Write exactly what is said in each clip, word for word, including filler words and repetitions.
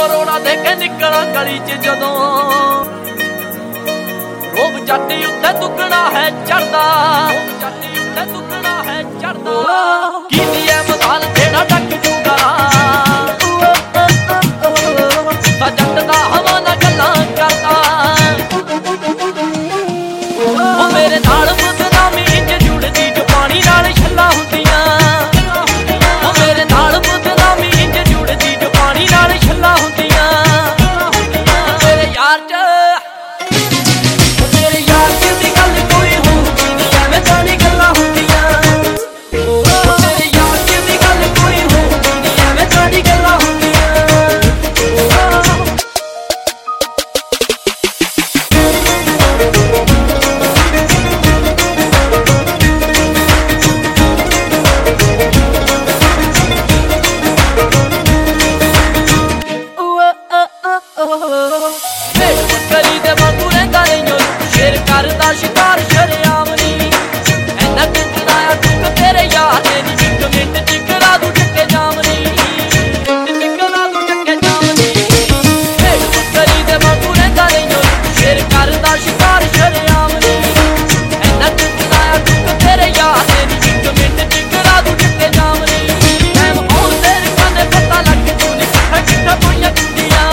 ਕਰੋੜਾ ਦੇ ਕੇ ਨਿਕਲਾਂ ਗਲੀ ਚ ਜਦੋਂ ਰੋਬ ਜੱਟ ਉੱਤੇ ਦੁੱਗਣਾ ਹੈ ਚੜਦਾ ਜੱਟ ਉੱਤੇ ਦੁੱਗਣਾ ਹੈ ਚੜਦਾ ਕੀਤੀ ਐ ਮਸਾਲ ਜਿਹੜਾ ਡੱਕ ਜੂਗਾ ਤਾਂ ਜੱਟ ਦਾ ਹਵਾ ਨਾਲ ਗੱਲਾਂ ਕਰਦਾ ਉਹ ਮੇਰੇ ਨਾਲ ਬਦਨਾਮੀ ਚ ਜੁੜਦੀ ਜੋ ਪਾਣੀ ਨਾਲ ਛੱਲਾ ਹੁੰਦੀਆਂ ਉਹ ਮੇਰੇ ਨਾਲ ਬਦਨਾਮੀ ਚ ਜੁੜਦੀ ਜੋ ਪਾਣੀ ਨਾਲ ਛੱਲਾ ਹੁੰਦੀਆਂ ਮੇਰੇ ਯਾਰ ਚ ਮੇਰੇ ਯਾਰ ਚ ਦੀ ਗੱਲ ਕੋਈ ਹੋਊਗੀ ਨਹੀਂ ਐਵੇਂ ਤਾਂ ਨਹੀਂ ਗੱਲਾਂ ਹੁੰਦੀਆਂ ਮੇਰੇ ਯਾਰ ਚ ਦੀ ਗੱਲ ਕੋਈ ਹੋਊਗੀ ਨਹੀਂ ਐਵੇਂ ਤਾਂ ਨਹੀਂ ਗੱਲਾਂ ਹੁੰਦੀਆਂ ਕਲੀ ਦੇ ਵਾਂਗੂ ਰਹਿੰਦਾ ਨਹੀਂ ਸ਼ੇਰ ਕਰਦਾ ਸ਼ਿਕਾਰ ਸ਼ਰੇਆਮ ਨੀ ਐਨਾ ਟੁੱਟਦਾ ਆ ਟੁੱਕ ਤੇਰੇ ਯਾਰ ਨੇ ਨੀ ਇੱਕ ਮਿੰਟ ਚ ਕਰਾ ਦੂ ਟੱਕੇ ਜਾਮ ਨੀ ਮਿੰਟ ਚ ਕਰਾ ਦੂ ਟੱਕੇ ਜਾਮ ਨੀ ਕਲੀ ਦੇ ਵਾਂਗੂ ਰਹਿੰਦਾ ਨਹੀਂ ਸ਼ੇਰ ਕਰਦਾ ਸ਼ਿਕਾਰ ਸ਼ਰੇਆਮ ਨੀ ਐਨਾ ਟੁੱਟਦਾ ਆ ਟੁੱਕ ਤੇਰੇ ਯਾਰ ਨੇ ਨੀ ਇੱਕ ਮਿੰਟ ਚ ਕਰਾ ਦੂ ਟੱਕੇ ਜਾਮ ਨੀ ਟਾਈਮ ਆਉਣ ਤੇਰੇ ਕੰਨੇ ਪਤਾ ਲੱਗ ਤੂੰ ਨੀ ਕਿੱਥੇ ਕਿੱਥੇ ਪਈਆਂ ਕੁੰਡੀਆਂ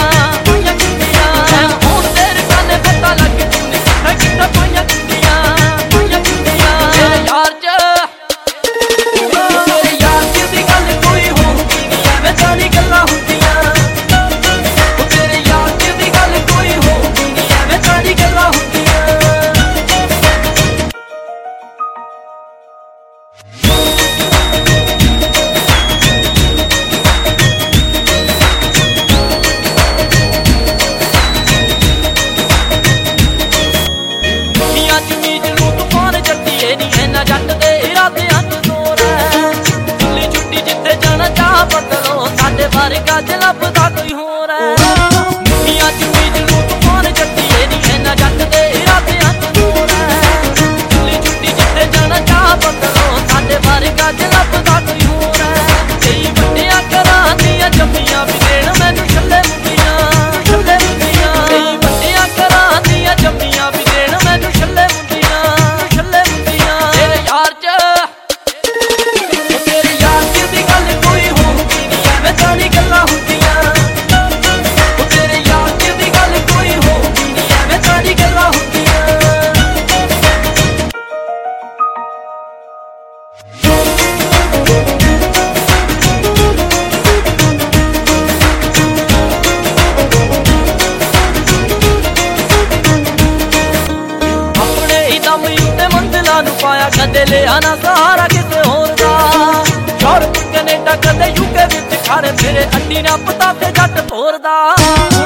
ਜੱਟ ਦੇ ਇਰਾਦਿਆਂ ਚ ਜ਼ੋਰ ਹੈ ਦਿੱਲੀ ਛੁੱਟੀ ਜਿੱਥੇ ਜਾਣਾ ਚਾਹ ਬਦਲੋ ਸਾਡੇ ਵਰਗਾ ਚ ਲੱਭਦਾ ਕੋਈ ਹੋਰ ਹੈ ਮੁੱਠੀਆਂ ਚ ਬੀਜ ਨੂੰ ਤੂਫਾਨ ਜੱਟੀਏ ਨੀ ਇਹਨਾਂ ਜੱਟ ਦੇ ਇਰਾਦਿਆਂ ਚ ਜ਼ੋਰ ਹੈ ਦਿੱਲੀ ਛੁੱਟੀ ਜਿੱਥੇ ਜਾਣਾ ਚਾਹ ਬਦਲੋ ਸਾਡੇ ਵਰਗਾ ਚ ਲੱਭਦਾ ਕੋਈ ਹੋਰ ਹੈ ਕਈ ਵੱਡਿਆਂ ਘਰਾਂ ਦੀਆਂ ਜੰਮੀਆਂ ਵੀ ਦੇਣ ਮੈਨੂੰ ਛੱਲੇ ਮੁੰਡੀਆਂ ਛੱਲੇ ਮੁੰਡੀਆਂ ਕਈ ਵੱਡਿਆਂ ਘਰਾਂ ਦੀਆਂ ਜੰਮੀਆਂ ਵੀ ਦੇਣ ਮੈਨੂੰ ਛੱਲੇ ਮੁੰਡੀਆਂ ਛੱਲੇ ਮੁੰਡੀਆਂ ਤੇਰੇ ਯਾਰ ਚ ਤੇਰੇ ਯਾਰ ਚ ਦੀ ਗੱਲ ਕੋਈ ਹੋਊਗੀ ਨਹੀਂ ਐਵੇਂ ਤਾਂ ਨਹੀਂ ਗੱਲਾਂ ਹੁੰਦੀਆਂ ਉਹ ਤੇਰੇ ਯਾਰ ਚ ਦੀ ਗੱਲ ਕੋਈ ਹੋਊਗੀ ਨਹੀਂ ਐਵੇਂ ਤਾਂ ਨਹੀਂ ਗੱਲਾਂ ਹੁੰਦੀਆਂ ਮੰਜ਼ਿਲਾਂ ਨੂੰ ਪਾਇਆ ਕਦੇ ਲਿਆ ਨਾ ਸਹਾਰਾ ਕਿਸੇ ਹੋਰ ਦਾ ਯੂਰਪ ਕੈਨੇਡਾ ਕਦੇ ਯੂਕੇ ਵਿੱਚ ਖੜੇ ਫਿਰੇ ਅੱਡੀ ਨਾ ਪਤਾ ਤੇ ਜੱਟ ਭੋਰਦਾ